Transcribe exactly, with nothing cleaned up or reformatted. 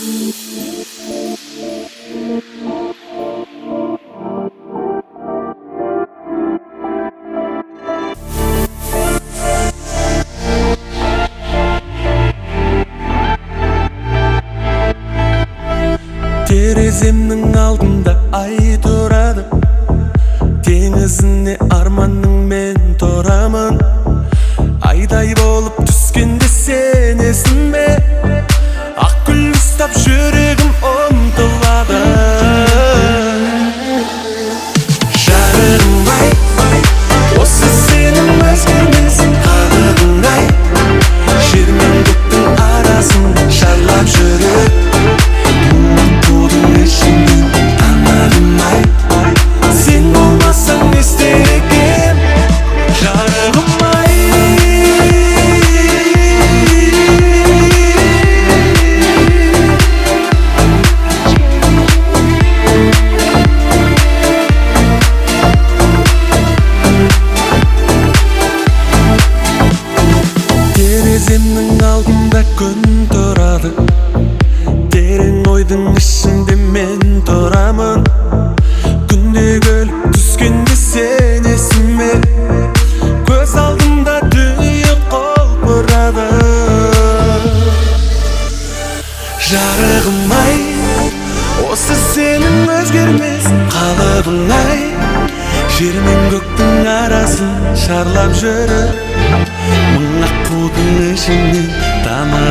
Тереземнің алдында ай тұрады, теңізіне арманның мен тұрамын. Айдай болып түскенде сенесің бе? Ақ гүл ұстап жүрегім ұмтылады. Жарығым ай, осы сенің өзгермес қалыбың-ай. Жер мен көктің арасын шарлап жүріп, сен болмасаң не істер екем? Жарығым ай, тереземнің алдында күн тұрады, терең ойдың ішінде мен тұрамын. Күнде күліп түскенде сенесің бе? Көз алдымда дүние құлпырады. Жарығым ай, осы сенің өзгермес қалыбың-ай. Жер мен көктің арасын шарлап жүріп, мың аққудың ішінен тамыр